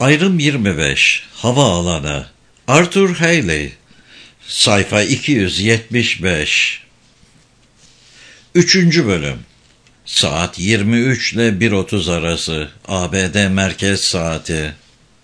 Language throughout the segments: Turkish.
Ayrım 25. Havaalanı. Arthur Haley. Sayfa 275. 3. Bölüm. Saat 23 ile 1:30 arası. ABD Merkez Saati.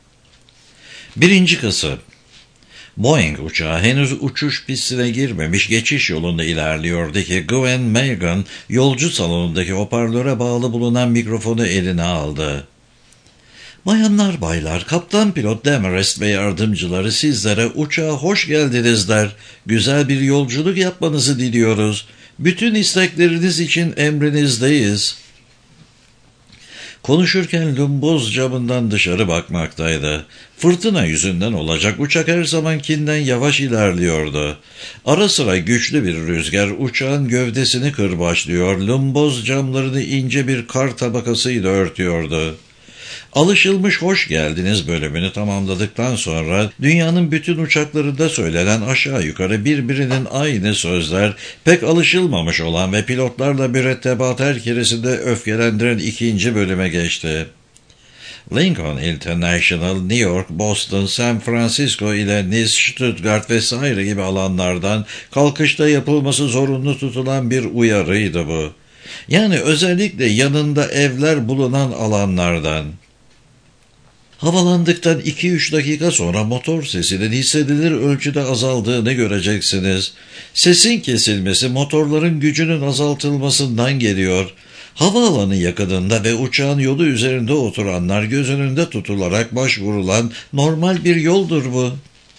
1. Kısım. Boeing uçağı henüz uçuş pistine girmemiş geçiş yolunda ilerliyordu ki Gwen Megan yolcu salonundaki hoparlöre bağlı bulunan mikrofonu eline aldı. "Bayanlar baylar, kaptan pilot Demarest ve yardımcıları sizlere uçağa hoş geldiniz der. Güzel bir yolculuk yapmanızı diliyoruz. Bütün istekleriniz için emrinizdeyiz." Konuşurken lumboz camından dışarı bakmaktaydı. Fırtına yüzünden olacak uçak her zamankinden yavaş ilerliyordu. Ara sıra güçlü bir rüzgar uçağın gövdesini kırbaçlıyor, lumboz camlarını ince bir kar tabakasıyla örtüyordu. Alışılmış hoş geldiniz bölümünü tamamladıktan sonra dünyanın bütün uçaklarında söylenen aşağı yukarı birbirinin aynı sözler pek alışılmamış olan ve pilotlarla mürettebat her keresinde öfkelendiren 2. bölüme geçti. Lincoln International, New York, Boston, San Francisco ile Nice, Stuttgart vesaire gibi alanlardan kalkışta yapılması zorunlu tutulan bir uyarıydı bu. Yani özellikle yanında evler bulunan alanlardan. Havalandıktan 2-3 dakika sonra motor sesinin hissedilir ölçüde azaldığını göreceksiniz. Sesin kesilmesi motorların gücünün azaltılmasından geliyor. Havaalanı yakınında ve uçağın yolu üzerinde oturanlar göz önünde tutularak başvurulan normal bir yoldur bu.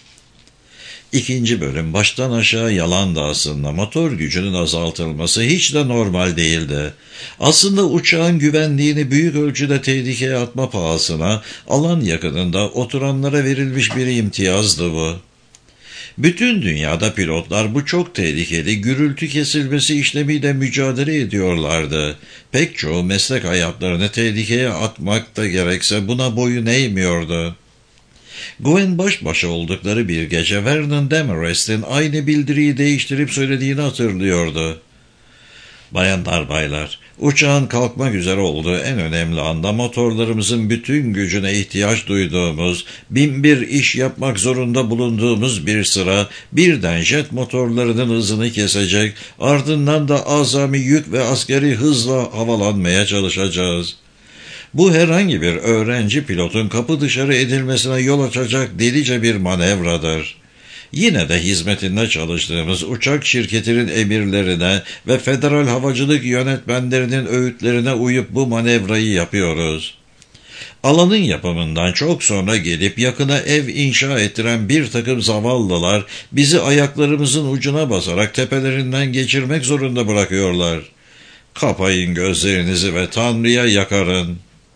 2. bölüm baştan aşağı yalandı aslında. Motor gücünün azaltılması hiç de normal değildi. Aslında uçağın güvenliğini büyük ölçüde tehlikeye atma pahasına alan yakınında oturanlara verilmiş bir imtiyazdı bu. Bütün dünyada pilotlar bu çok tehlikeli gürültü kesilmesi işlemiyle mücadele ediyorlardı. Pek çoğu meslek hayatlarını tehlikeye atmak da gerekse buna boyun eğmiyordu. Gwen baş başa oldukları bir gece Vernon Demarest'in aynı bildiriyi değiştirip söylediğini hatırlıyordu. "Bayanlar baylar, uçağın kalkmak üzere olduğu en önemli anda motorlarımızın bütün gücüne ihtiyaç duyduğumuz, 1001 iş yapmak zorunda bulunduğumuz bir sıra birden jet motorlarının hızını kesecek, ardından da azami yük ve askeri hızla havalanmaya çalışacağız. Bu herhangi bir öğrenci pilotun kapı dışarı edilmesine yol açacak delice bir manevradır. Yine de hizmetinde çalıştığımız uçak şirketinin emirlerine ve federal havacılık yönetmenlerinin öğütlerine uyup bu manevrayı yapıyoruz. Alanın yapımından çok sonra gelip yakına ev inşa ettiren bir takım zavallılar bizi ayaklarımızın ucuna basarak tepelerinden geçirmek zorunda bırakıyorlar. Kapayın gözlerinizi ve Tanrı'ya yakarın."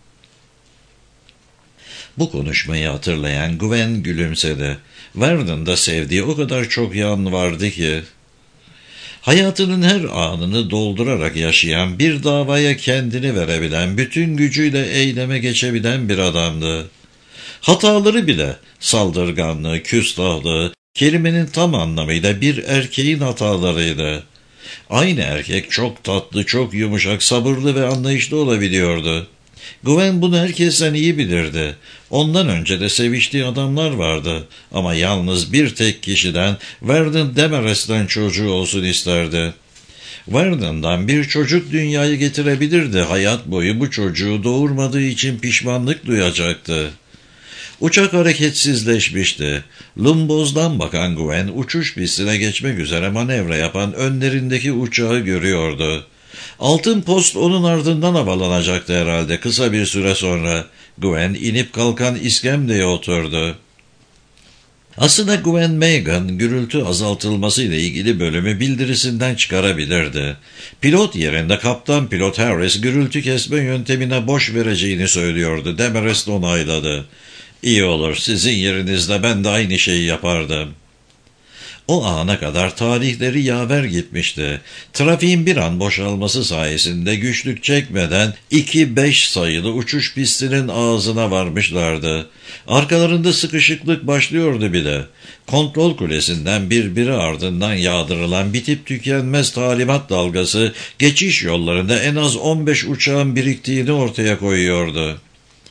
Bu konuşmayı hatırlayan Gwen gülümsedi. Vernon'da sevdiği o kadar çok yan vardı ki. Hayatının her anını doldurarak yaşayan, bir davaya kendini verebilen, bütün gücüyle eyleme geçebilen bir adamdı. Hataları bile, saldırganlığı, küstahlığı, kelimenin tam anlamıyla bir erkeğin hatalarıydı. Aynı erkek çok tatlı, çok yumuşak, sabırlı ve anlayışlı olabiliyordu. Gwen bunu herkesten iyi bilirdi. Ondan önce de seviştiği adamlar vardı. Ama yalnız bir tek kişiden, Vernon Demarest'ten çocuğu olsun isterdi. Vernon'dan bir çocuk dünyayı getirebilirdi. Hayat boyu bu çocuğu doğurmadığı için pişmanlık duyacaktı. Uçak hareketsizleşmişti. Lumboz'dan bakan Gwen uçuş pistine geçmek üzere manevra yapan önlerindeki uçağı görüyordu. Altın post onun ardından havalanacaktı herhalde kısa bir süre sonra. Gwen inip kalkan iskemleye oturdu. Aslında Gwen Megan gürültü azaltılması ile ilgili bölümü bildirisinden çıkarabilirdi. Pilot yerinde kaptan pilot Harris gürültü kesme yöntemine boş vereceğini söylüyordu. Demarest onayladı. "İyi olur, sizin yerinizde ben de aynı şeyi yapardım." O ana kadar tarihleri yaver gitmişti. Trafiğin bir an boşalması sayesinde güçlük çekmeden 2-5 sayılı uçuş pistinin ağzına varmışlardı. Arkalarında sıkışıklık başlıyordu bile. Kontrol kulesinden birbiri ardından yağdırılan bitip tükenmez talimat dalgası geçiş yollarında en az 15 uçağın biriktiğini ortaya koyuyordu.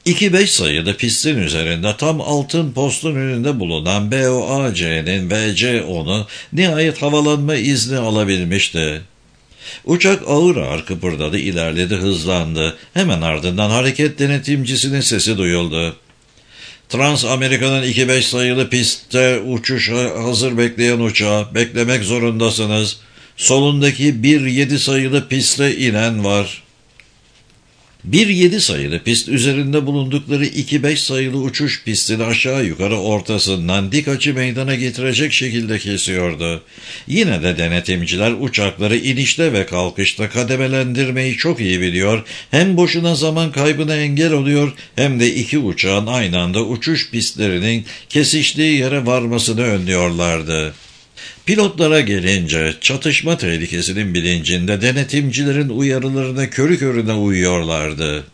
2-5 sayılı pistin üzerinde tam altın postun önünde bulunan BOAC'nin VC-10'u nihayet havalanma izni alabilmişti. Uçak ağır ağır kıpırdadı, ilerledi, hızlandı. Hemen ardından hareket denetimcisinin sesi duyuldu. Trans Amerika'nın 2-5 sayılı pistte uçuşa hazır bekleyen uçağı beklemek zorundasınız. Solundaki 1-7 sayılı pistte inen var. 1-7 sayılı pist üzerinde bulundukları 2-5 sayılı uçuş pistini aşağı yukarı ortasından dik açı meydana getirecek şekilde kesiyordu. Yine de denetimciler uçakları inişte ve kalkışta kademelendirmeyi çok iyi biliyor, hem boşuna zaman kaybına engel oluyor hem de iki uçağın aynı anda uçuş pistlerinin kesiştiği yere varmasını önlüyorlardı. Pilotlara gelince çatışma tehlikesinin bilincinde denetimcilerin uyarılarına körü körüne uyuyorlardı.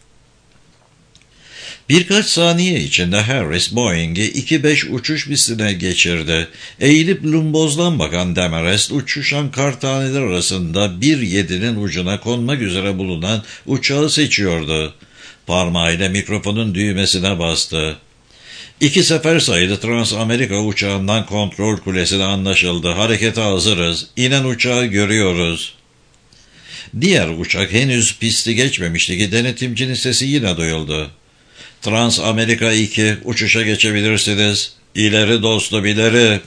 Birkaç saniye içinde Harris Boeing'i 2-5 uçuş pistine geçirdi. Eğilip lumbozdan bakan Demarest uçuşan kar taneleri arasında 1-7'nin ucuna konmak üzere bulunan uçağı seçiyordu. Parmağıyla mikrofonun düğmesine bastı. 2 sefer sayılı Trans Amerika uçağından kontrol kulesine anlaşıldı. Harekete hazırız. İnen uçağı görüyoruz. Diğer uçak henüz pisti geçmemişti ki denetimcinin sesi yine duyuldu. Trans Amerika 2, uçuşa geçebilirsiniz. İleri dostum, ileri.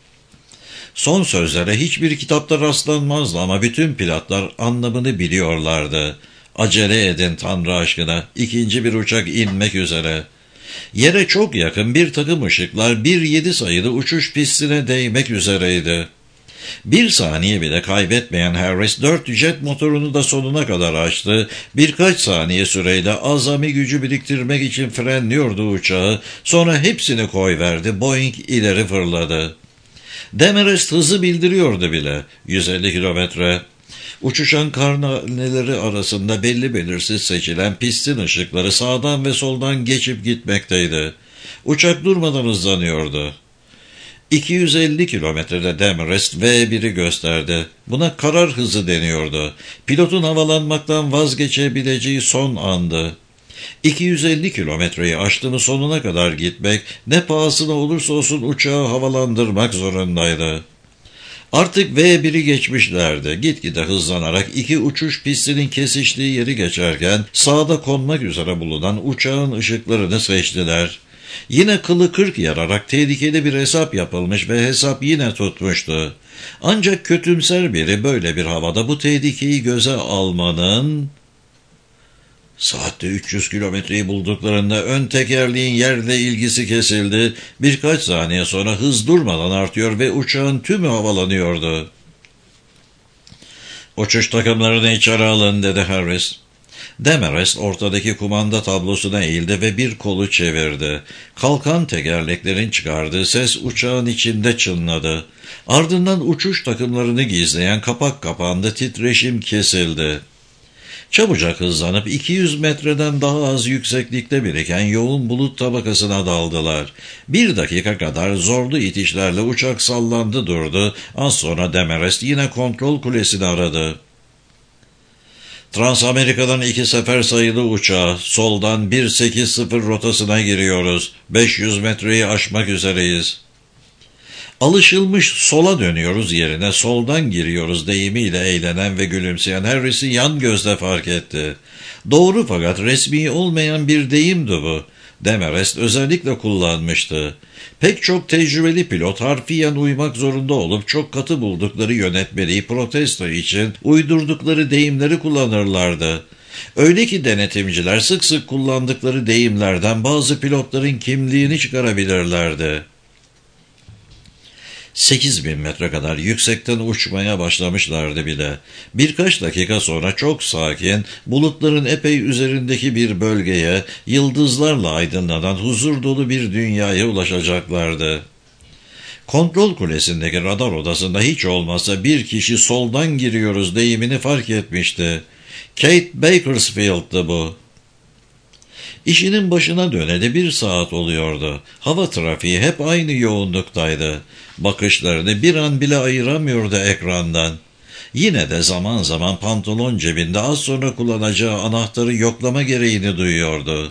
Son sözlere hiçbir kitapta rastlanmazdı ama bütün pilotlar anlamını biliyorlardı. Acele edin Tanrı aşkına. İkinci bir uçak inmek üzere. Yere çok yakın bir takım ışıklar 1-7 sayılı uçuş pistine değmek üzereydi. Bir saniye bile kaybetmeyen Harris 4 jet motorunu da sonuna kadar açtı. Birkaç saniye süreyle azami gücü biriktirmek için frenliyordu uçağı. Sonra hepsini koyverdi. Boeing ileri fırladı. Demarest hızı bildiriyordu bile. 150 kilometre. Uçuşan karneleri arasında belli belirsiz seçilen pistin ışıkları sağdan ve soldan geçip gitmekteydi. Uçak durmadan hızlanıyordu. 250 kilometrede Demarest V1'i gösterdi. Buna karar hızı deniyordu. Pilotun havalanmaktan vazgeçebileceği son andı. 250 kilometreyi aştı mı sonuna kadar gitmek, ne pahasına olursa olsun uçağı havalandırmak zorundaydı. Artık V1'i geçmişlerdi. Gitgide hızlanarak iki uçuş pistinin kesiştiği yeri geçerken sağda konmak üzere bulunan uçağın ışıklarını seçtiler. Yine kılı kırk yararak tehlikeli bir hesap yapılmış ve hesap yine tutmuştu. Ancak kötümser biri böyle bir havada bu tehlikeyi göze almanın... Saatte 300 kilometreyi bulduklarında ön tekerleğin yerle ilgisi kesildi. Birkaç saniye sonra hız durmadan artıyor ve uçağın tümü havalanıyordu. "Uçuş takımlarını içeri alın," dedi Harris. Demarest ortadaki kumanda tablosuna eğildi ve bir kolu çevirdi. Kalkan tekerleklerin çıkardığı ses uçağın içinde çınladı. Ardından uçuş takımlarını gizleyen kapak kapandı, titreşim kesildi. Çabucak hızlanıp 200 metreden daha az yükseklikte biriken yoğun bulut tabakasına daldılar. 1 dakika kadar zorlu itişlerle uçak sallandı durdu. Az sonra Demarest yine kontrol kulesini aradı. "Transamerika'dan 2 sefer sayılı uçağı, soldan 180 rotasına giriyoruz. 500 metreyi aşmak üzereyiz." Alışılmış sola dönüyoruz yerine soldan giriyoruz deyimiyle eğlenen ve gülümseyen Harris'i yan gözle fark etti. Doğru fakat resmi olmayan bir deyimdi bu. Demarest özellikle kullanmıştı. Pek çok tecrübeli pilot harfiyen uymak zorunda olup çok katı buldukları yönetmeliği protesto için uydurdukları deyimleri kullanırlardı. Öyle ki denetimciler sık sık kullandıkları deyimlerden bazı pilotların kimliğini çıkarabilirlerdi. 8.000 metre kadar yüksekten uçmaya başlamışlardı bile. Birkaç dakika sonra çok sakin, bulutların epey üzerindeki bir bölgeye, yıldızlarla aydınlanan huzur dolu bir dünyaya ulaşacaklardı. Kontrol kulesindeki radar odasında hiç olmazsa bir kişi soldan giriyoruz deyimini fark etmişti. Kate Bakersfield'dı bu. İşinin başına döneli 1 saat oluyordu. Hava trafiği hep aynı yoğunluktaydı. Bakışlarını bir an bile ayıramıyordu ekrandan. Yine de zaman zaman pantolon cebinde az sonra kullanacağı anahtarı yoklama gereğini duyuyordu.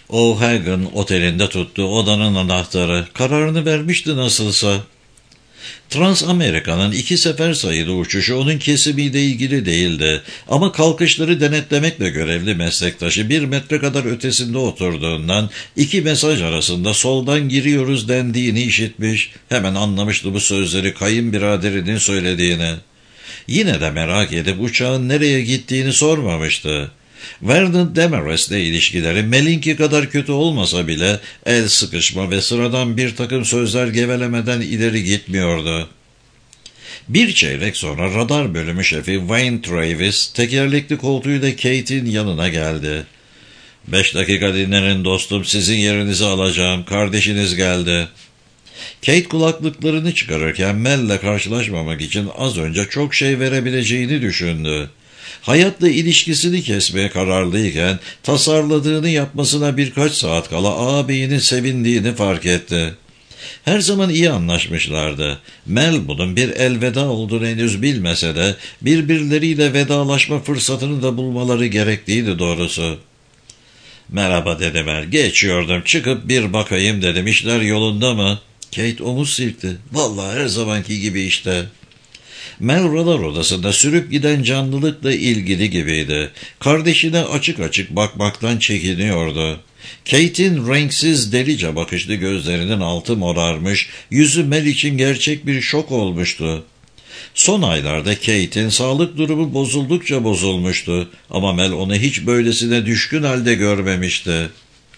O'Hagan otelinde tuttuğu odanın anahtarı. Kararını vermişti nasılsa. Trans-Amerika'nın 2 sefer sayılı uçuşu onun kesimiyle ilgili değildi. Ama kalkışları denetlemekle görevli meslektaşı 1 metre kadar ötesinde oturduğundan 2 mesaj arasında soldan giriyoruz dendiğini işitmiş. Hemen anlamıştı bu sözleri kayınbiraderinin söylediğini. Yine de merak edip uçağın nereye gittiğini sormamıştı. Vernon Demarest'le ilişkileri Mel'inki kadar kötü olmasa bile el sıkışma ve sıradan bir takım sözler gevelemeden ileri gitmiyordu. Bir çeyrek sonra radar bölümü şefi Wayne Travis tekerlekli koltuğuyla Kate'in yanına geldi. 5 dakika dinlenin dostum, sizin yerinizi alacağım, kardeşiniz geldi. Kate kulaklıklarını çıkarırken Mel'le karşılaşmamak için az önce çok şey verebileceğini düşündü. Hayatla ilişkisini kesmeye kararlıyken tasarladığını yapmasına birkaç saat kala ağabeyinin sevindiğini fark etti. Her zaman iyi anlaşmışlardı. Mel bunun bir elveda olduğunu henüz bilmese de birbirleriyle vedalaşma fırsatını da bulmaları gerektiğiydi doğrusu. "Merhaba" dedi Mel. "Geçiyordum, çıkıp bir bakayım dedim. İşler yolunda mı?" Kate omuz silkti. "Vallahi her zamanki gibi işte." Mel radar odasında sürüp giden canlılıkla ilgili gibiydi. Kardeşine açık açık bakmaktan çekiniyordu. Kate'in renksiz delice bakışlı gözlerinin altı morarmış, yüzü Mel için gerçek bir şok olmuştu. Son aylarda Kate'in sağlık durumu bozuldukça bozulmuştu ama Mel onu hiç böylesine düşkün halde görmemişti.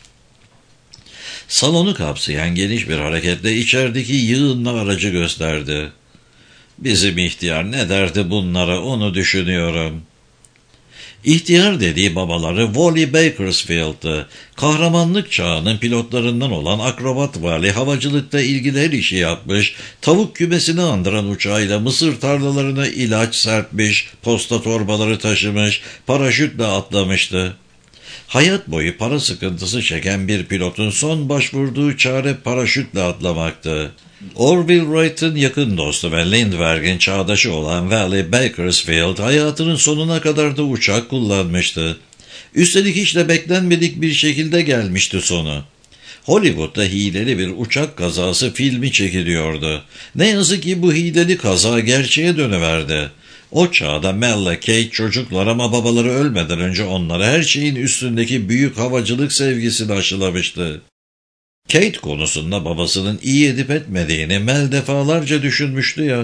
Salonu kapsayan geniş bir hareketle içerideki yığınla aracı gösterdi. "Bizim ihtiyar ne derdi bunlara, onu düşünüyorum." İhtiyar dediği babaları Wally Bakersfield'tı. Kahramanlık çağının pilotlarından olan akrobat vali havacılıkta ilgili her işi yapmış, tavuk kümesini andıran uçağıyla mısır tarlalarına ilaç serpmiş, posta torbaları taşımış, paraşütle atlamıştı. Hayat boyu para sıkıntısı çeken bir pilotun son başvurduğu çare paraşütle atlamaktı. Orville Wright'ın yakın dostu ve Lindbergh'in çağdaşı olan Wally Bakersfield hayatının sonuna kadar da uçak kullanmıştı. Üstelik hiç de beklenmedik bir şekilde gelmişti sonu. Hollywood'da hileli bir uçak kazası filmi çekiliyordu. Ne yazık ki bu hileli kaza gerçeğe dönüverdi. O çağda Mel'le Kate çocuklar ama babaları ölmeden önce onlara her şeyin üstündeki büyük havacılık sevgisini aşılamıştı. Kate konusunda babasının iyi edip etmediğini Mel defalarca düşünmüştü ya.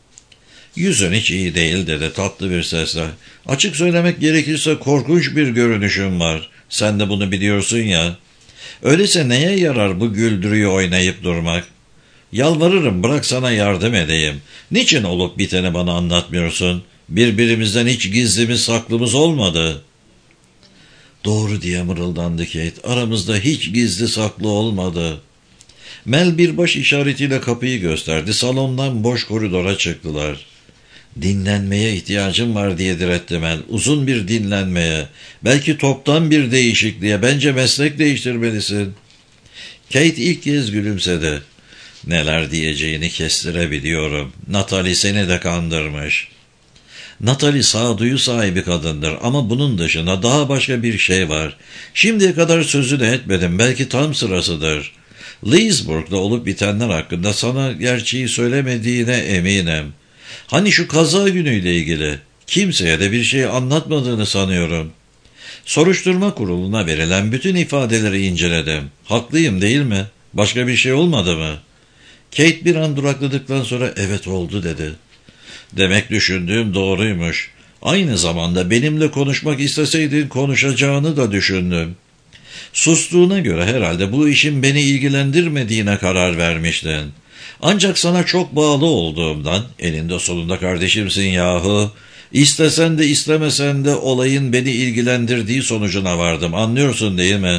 "Yüzün hiç iyi değil" dedi tatlı bir sesle. "Açık söylemek gerekirse korkunç bir görünüşün var. Sen de bunu biliyorsun ya. Öyleyse neye yarar bu güldürüyü oynayıp durmak? Yalvarırım, bırak sana yardım edeyim. Niçin olup biteni bana anlatmıyorsun? Birbirimizden hiç gizlimiz saklımız olmadı." "Doğru" diye mırıldandı Kate. "Aramızda hiç gizli saklı olmadı." Mel bir baş işaretiyle kapıyı gösterdi. Salondan boş koridora çıktılar. "Dinlenmeye ihtiyacım var" diye diretti Mel. "Uzun bir dinlenmeye. Belki toptan bir değişikliğe. Bence meslek değiştirmelisin." Kate ilk kez gülümsedi. "Neler diyeceğini kestirebiliyorum. Natalie seni de kandırmış." "Natalie sağduyu sahibi kadındır ama bunun dışında daha başka bir şey var. Şimdiye kadar sözünü etmedim, belki tam sırasıdır. Leesburg'da olup bitenler hakkında sana gerçeği söylemediğine eminim. Hani şu kaza günüyle ilgili. Kimseye de bir şey anlatmadığını sanıyorum. Soruşturma kuruluna verilen bütün ifadeleri inceledim. Haklıyım değil mi? Başka bir şey olmadı mı?" Kate bir an durakladıktan sonra "Evet oldu" dedi. "Demek düşündüğüm doğruymuş. Aynı zamanda benimle konuşmak isteseydin konuşacağını da düşündüm. Sustuğuna göre herhalde bu işin beni ilgilendirmediğine karar vermiştin. Ancak sana çok bağlı olduğumdan, eninde sonunda kardeşimsin yahu. İstesen de istemesen de olayın beni ilgilendirdiği sonucuna vardım. Anlıyorsun değil mi?"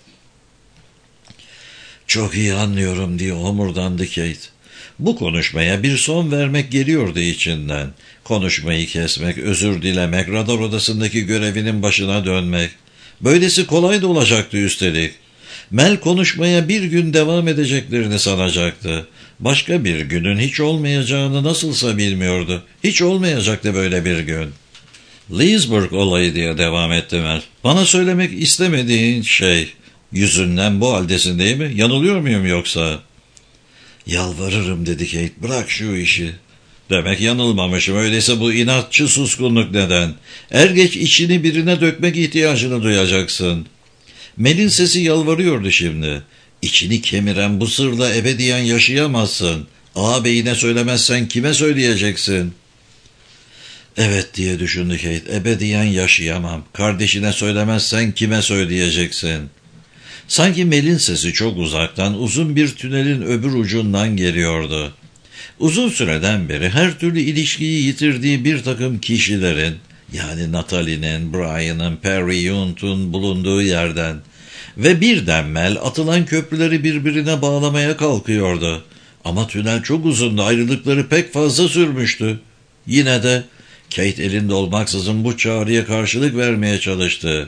"Çok iyi anlıyorum" diye homurdandı Kate. Bu konuşmaya bir son vermek geliyordu içinden. Konuşmayı kesmek, özür dilemek, radar odasındaki görevinin başına dönmek. Böylesi kolay da olacaktı üstelik. Mel konuşmaya bir gün devam edeceklerini sanacaktı. Başka bir günün hiç olmayacağını nasılsa bilmiyordu. Hiç olmayacaktı böyle bir gün. "Leesburg olayı" diye devam etti Mel. "Bana söylemek istemediğin şey, Yüzünden bu haldesin değil mi? Yanılıyor muyum yoksa? Yalvarırım dedi Kate, bırak şu işi. Demek yanılmamışım, öyleyse bu inatçı suskunluk neden? Er geç içini birine dökmek ihtiyacını duyacaksın. Mel'in sesi yalvarıyordu şimdi. İçini kemiren bu sırla ebediyen yaşayamazsın. Ağabeyine söylemezsen kime söyleyeceksin? Evet diye düşündü Kate, ebediyen yaşayamam. Kardeşine söylemezsen kime söyleyeceksin? Sanki Mel'in sesi çok uzaktan, uzun bir tünelin öbür ucundan geliyordu. Uzun süreden beri her türlü ilişkiyi yitirdiği bir takım kişilerin, yani Natalie'nin, Brian'ın, Perry Yunt'un bulunduğu yerden ve birden Mel atılan köprüleri birbirine bağlamaya kalkıyordu. Ama tünel çok uzundu, ayrılıkları pek fazla sürmüştü. Yine de Kate elinde olmaksızın bu çağrıya karşılık vermeye çalıştı.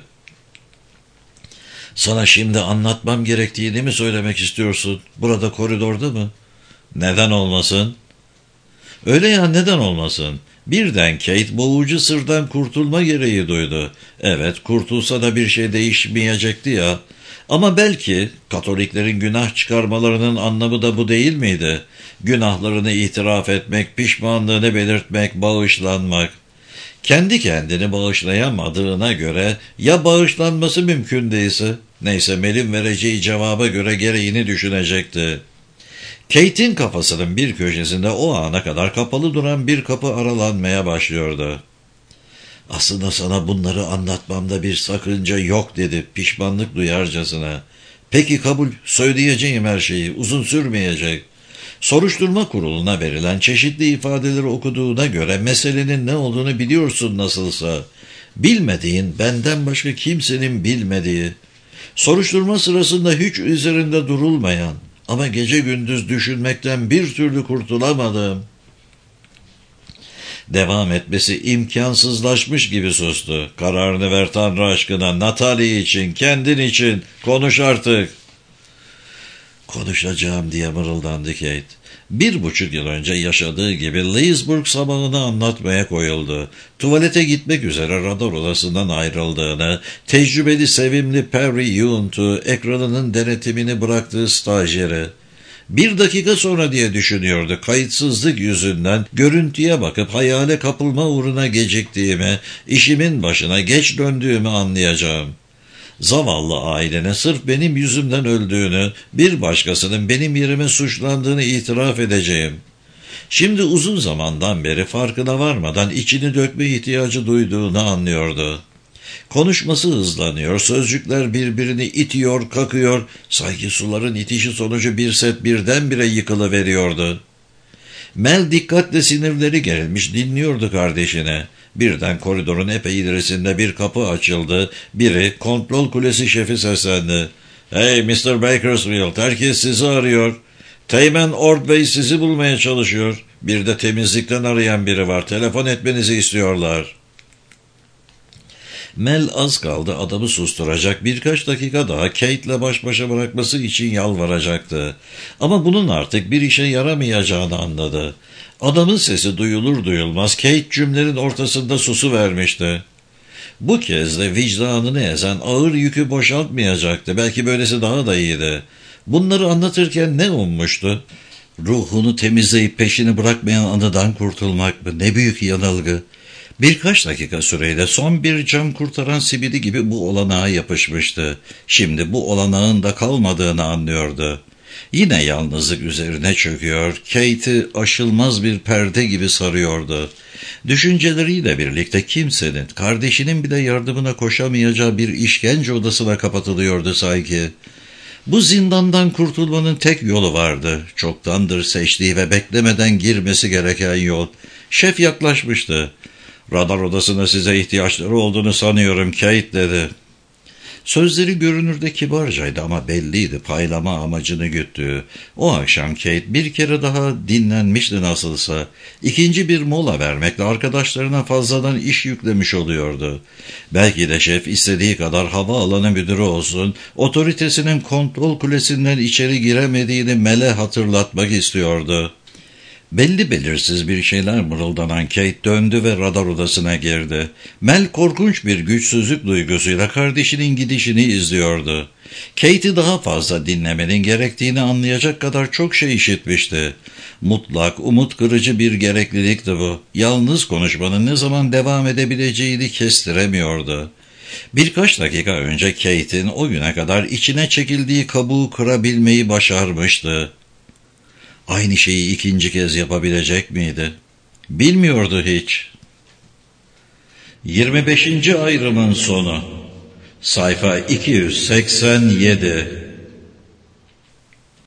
Sana şimdi anlatmam gerektiğini mi söylemek istiyorsun? Burada, koridorda mı? Neden olmasın? Öyle ya, neden olmasın? Birden Kate boğucu sırdan kurtulma gereği duydu. Evet, kurtulsa da bir şey değişmeyecekti ya. Ama belki Katoliklerin günah çıkarmalarının anlamı da bu değil miydi? Günahlarını itiraf etmek, pişmanlığını belirtmek, bağışlanmak. Kendi kendini bağışlayamadığına göre ya bağışlanması mümkün değilse, neyse Mel'in vereceği cevaba göre gereğini düşünecekti. Kate'in kafasının bir köşesinde o ana kadar kapalı duran bir kapı aralanmaya başlıyordu. Aslında sana bunları anlatmamda bir sakınca yok dedi pişmanlık duyarcasına. Peki kabul, söyleyeceğim her şeyi, uzun sürmeyecek. Soruşturma kuruluna verilen çeşitli ifadeleri okuduğuna göre meselenin ne olduğunu biliyorsun nasılsa. Bilmediğin, benden başka kimsenin bilmediği, soruşturma sırasında hiç üzerinde durulmayan ama gece gündüz düşünmekten bir türlü kurtulamadım. Devam etmesi imkansızlaşmış gibi sustu. Kararını ver Tanrı aşkına, Natalie için, kendin için, konuş artık. Konuşacağım diye mırıldandı Kate. 1,5 yıl önce yaşadığı gibi Leesburg sabahını anlatmaya koyuldu. Tuvalete gitmek üzere radar odasından ayrıldığını, tecrübeli sevimli Perry Yunt'u, ekranının denetimini bıraktığı stajyeri. 1 dakika sonra diye düşünüyordu, kayıtsızlık yüzünden görüntüye bakıp hayale kapılma uğruna geciktiğimi, işimin başına geç döndüğümü anlayacağım. Zavallı ailene sırf benim yüzümden öldüğünü, bir başkasının benim yerime suçlandığını itiraf edeceğim. Şimdi uzun zamandan beri farkına varmadan içini dökme ihtiyacı duyduğunu anlıyordu. Konuşması hızlanıyor, sözcükler birbirini itiyor, kakıyor, sanki suların itişi sonucu bir set birdenbire yıkılıveriyordu. Mel dikkatle, sinirleri gerilmiş dinliyordu kardeşine. Birden koridorun epey ilerisinde bir kapı açıldı. Biri, kontrol kulesi şefi seslendi. "Hey Mr. Bakersfield, herkes sizi arıyor. Teğmen Ordway sizi bulmaya çalışıyor. Bir de temizlikten arayan biri var. Telefon etmenizi istiyorlar." Mel az kaldı adamı susturacak, birkaç dakika daha Kate'le baş başa bırakması için yalvaracaktı. Ama bunun artık bir işe yaramayacağını anladı. Adamın sesi duyulur duyulmaz Kate cümlenin ortasında susuvermişti. Bu kez de vicdanını ezen ağır yükü boşaltmayacaktı. Belki böylesi daha da iyiydi. Bunları anlatırken ne ummuştu? Ruhunu temizleyip peşini bırakmayan anıdan kurtulmak mı? Ne büyük yanılgı. Birkaç dakika süreyle son bir can kurtaran sibidi gibi bu olanağa yapışmıştı. Şimdi bu olanağın da kalmadığını anlıyordu. Yine yalnızlık üzerine çöküyor, Kate'i aşılmaz bir perde gibi sarıyordu. Düşünceleriyle birlikte kimsenin, kardeşinin bile yardımına koşamayacağı bir işkence odasına kapatılıyordu sanki. Bu zindandan kurtulmanın tek yolu vardı. Çoktandır seçtiği ve beklemeden girmesi gereken yol. Şef yaklaşmıştı. "Radar odasına size ihtiyaçları olduğunu sanıyorum Kate" dedi. Sözleri görünürde kibarcaydı ama belliydi paylama amacını güttüğü. O akşam Kate bir kere daha dinlenmişti nasılsa. İkinci bir mola vermekle arkadaşlarına fazladan iş yüklemiş oluyordu. Belki de şef istediği kadar havaalanı müdürü olsun, otoritesinin kontrol kulesinden içeri giremediğini Mel'e hatırlatmak istiyordu. Belli belirsiz bir şeyler mırıldanan Kate döndü ve radar odasına girdi. Mel korkunç bir güçsüzlük duygusuyla kardeşinin gidişini izliyordu. Kate'i daha fazla dinlemenin gerektiğini anlayacak kadar çok şey işitmişti. Mutlak, umut kırıcı bir gereklilikti bu. Yalnız konuşmanın ne zaman devam edebileceğini kestiremiyordu. Birkaç dakika önce Kate'in o güne kadar içine çekildiği kabuğu kırabilmeyi başarmıştı. Aynı şeyi ikinci kez yapabilecek miydi? Bilmiyordu hiç. 25. ayrımın sonu. Sayfa 287.